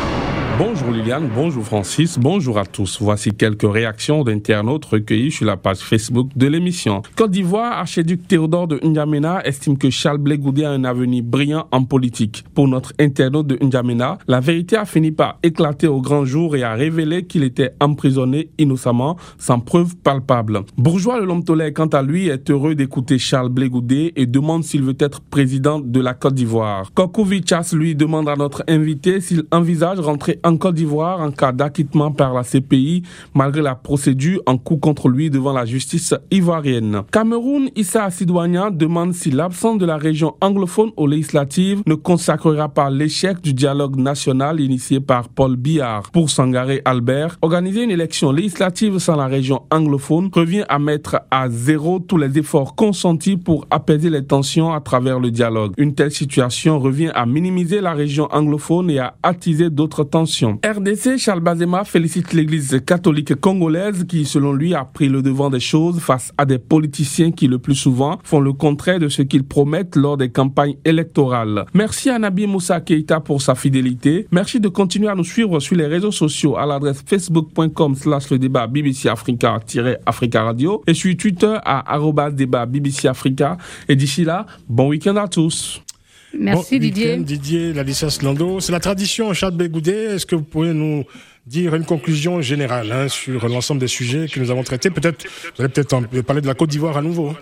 Bonjour Liliane, bonjour Francis, bonjour à tous. Voici quelques réactions d'internautes recueillies sur la page Facebook de l'émission. Côte d'Ivoire, archiduc Théodore de N'Djamena estime que Charles Blé Goudé a un avenir brillant en politique. Pour notre internaute de N'Djamena, la vérité a fini par éclater au grand jour et a révélé qu'il était emprisonné innocemment, sans preuve palpable. Bourgeois le Lomtolè, quant à lui, est heureux d'écouter Charles Blé Goudé et demande s'il veut être président de la Côte d'Ivoire. Kokou Vichas lui demande à notre invité s'il envisage rentrer en Côte d'Ivoire en cas d'acquittement par la CPI, malgré la procédure en cours contre lui devant la justice ivoirienne. Cameroun, Issa Assidouania demande si l'absence de la région anglophone aux législatives ne consacrera pas l'échec du dialogue national initié par Paul Biya. Pour Sangaré Albert, organiser une élection législative sans la région anglophone revient à mettre à zéro tous les efforts consentis pour apaiser les tensions à travers le dialogue. Une telle situation revient à minimiser la région anglophone et à attiser d'autres tensions. RDC, Charles Bazema félicite l'église catholique congolaise qui, selon lui, a pris le devant des choses face à des politiciens qui, le plus souvent, font le contraire de ce qu'ils promettent lors des campagnes électorales. Merci à Nabi Moussa Keïta pour sa fidélité. Merci de continuer à nous suivre sur les réseaux sociaux à l'adresse facebook.com/le débat BBC Africa Radio et sur Twitter à @débat BBC Africa. Et d'ici là, bon week-end à tous. Merci Didier. Didier Ladislas Lando. C'est la tradition, Charles Blé Goudé. Est-ce que vous pouvez nous dire une conclusion générale sur l'ensemble des sujets que nous avons traités? Peut-être, vous allez peut-être parler de la Côte d'Ivoire à nouveau.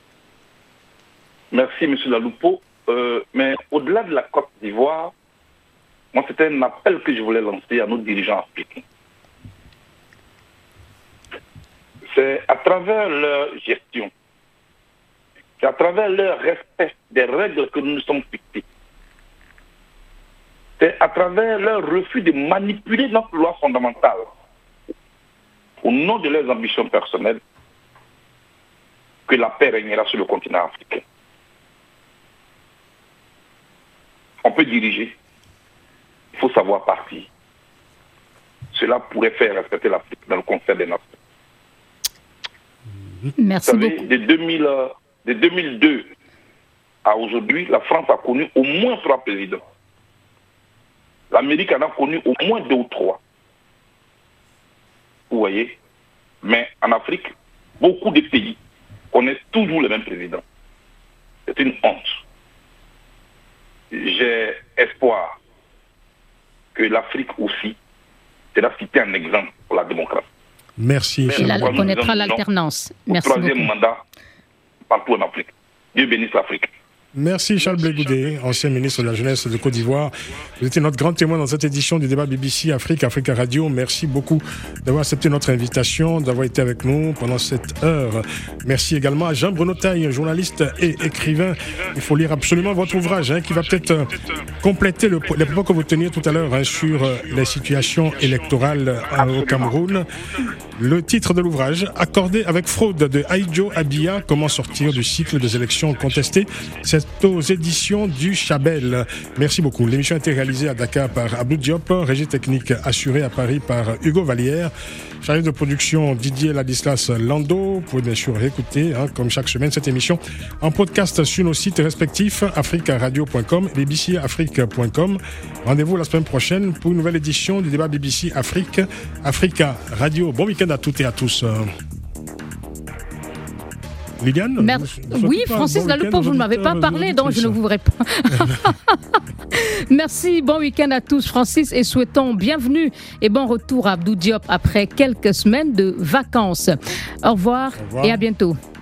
Merci, M. Laloupo. Mais au-delà de la Côte d'Ivoire, moi, c'était un appel que je voulais lancer à nos dirigeants africains. C'est à travers leur gestion, c'est à travers leur respect des règles que nous nous sommes fixées. C'est à travers leur refus de manipuler notre loi fondamentale au nom de leurs ambitions personnelles que la paix régnera sur le continent africain. On peut diriger, il faut savoir partir. Cela pourrait faire respecter l'Afrique dans le concert des nations. Merci beaucoup. Vous savez, de 2002 à aujourd'hui, la France a connu au moins 3 présidents. L'Amérique en a connu au moins 2 ou 3. Vous voyez? Mais en Afrique, beaucoup de pays connaissent toujours les mêmes présidents. C'est une honte. J'ai espoir que l'Afrique aussi sera citée en exemple pour la démocratie. Merci. Et là, on connaîtra l'alternance. Merci beaucoup. 3e mandat partout en Afrique. Dieu bénisse l'Afrique. Merci Charles Blé Goudé, ancien ministre de la Jeunesse de Côte d'Ivoire. Vous étiez notre grand témoin dans cette édition du débat BBC Africa Radio. Merci beaucoup d'avoir accepté notre invitation, d'avoir été avec nous pendant cette heure. Merci également à Jean-Bruno Taille, journaliste et écrivain. Il faut lire absolument votre ouvrage qui va peut-être compléter les propos que vous teniez tout à l'heure sur les situations électorales au Cameroun. Le titre de l'ouvrage, Accordé avec fraude de Aïdjo Abia, comment sortir du cycle des élections contestées. C'est aux éditions du Chabel. Merci beaucoup. L'émission a été réalisée à Dakar par Abdou Diop, régie technique assurée à Paris par Hugo Vallière, chargé de production Didier Ladislas Lando. Vous pouvez bien sûr réécouter, comme chaque semaine, cette émission en podcast sur nos sites respectifs africaradio.com et bbcafrique.com. Rendez-vous la semaine prochaine pour une nouvelle édition du débat BBC Africa Radio. Bon week-end à toutes et à tous. Liliane, oui, Francis Laloupo, vous ne m'avez pas parlé, donc je ne vous réponds. Merci, bon week-end à tous, Francis, et souhaitons bienvenue et bon retour à Abdou Diop après quelques semaines de vacances. Au revoir. Et à bientôt.